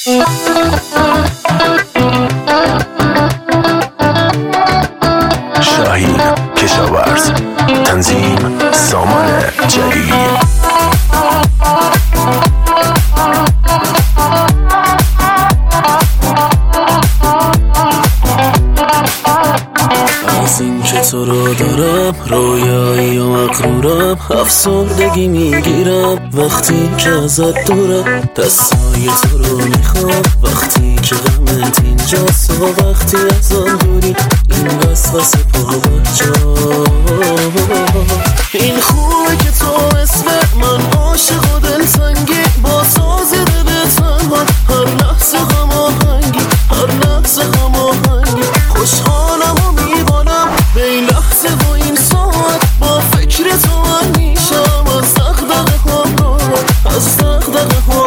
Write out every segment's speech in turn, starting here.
شاهین کشاورز، تنظیم سامان جلیلی. از این که تو رو دارم رویایی و مغرورم، افسردگی میگیرم وقتی که ازت دورم. دستای تو رو میخوام وقتی که غمت اینجاست و وقتی از آن دوری این وسوسه پابرجا. این خوبه که تو اسم من عاشق و دلتنگی، با ساز دل تنها هر لحظه غم‌آهنگی، هر لحظه غم‌آهنگی. خوشحالم و میبالم به این لحظه و این ساعت، با فکر تو من میشم از دغدغه ها، از دغدغه ها.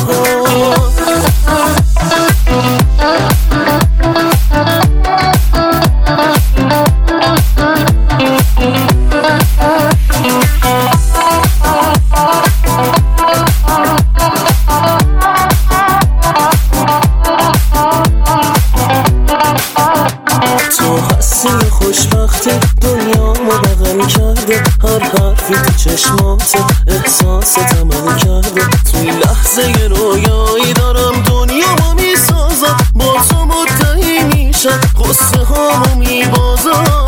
تو هستی خوشبختی دنیامو بغل کرده، هر حرفی تو چشمات احساست عمل کرده. توی لحظه رویایی دارم دنیامو میسازم، با تو مدعی میشم قصه هامو میبازم.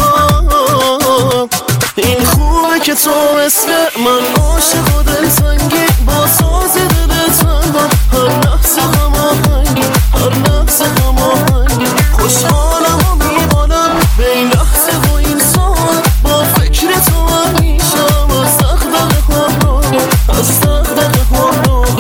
این خوبه که تو اسم من عاشق و دلتنگی، با ساز دل تنها هر لحظه غم‌آهنگی، هر لحظه غم‌آهنگی. خوشحالم و میبالم به این لحظه و این ساعت، با فکر تو من میشم از دغدغه ها، از دغدغه ها.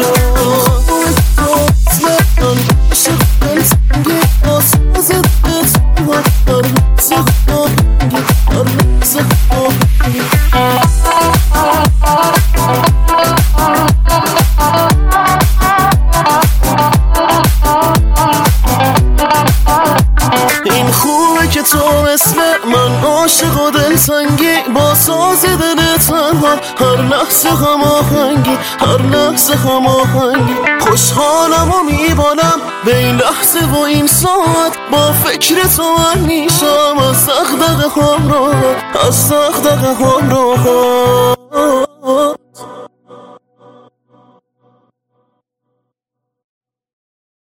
من عاشق دلتنگی، با ساز دل تنها هر لحظه غم‌آهنگی، هر لحظه غم‌آهنگی. این خوبه که تو اسم من عاشق و دلتنگی، با ساز دل تنها هر لحظه غم‌آهنگی، هر لحظه غم‌آهنگی. خوشحالم و میبالم به این لحظه و این ساعت، با فکر تو من میشم از دغدغه ها، از دغدغه ها.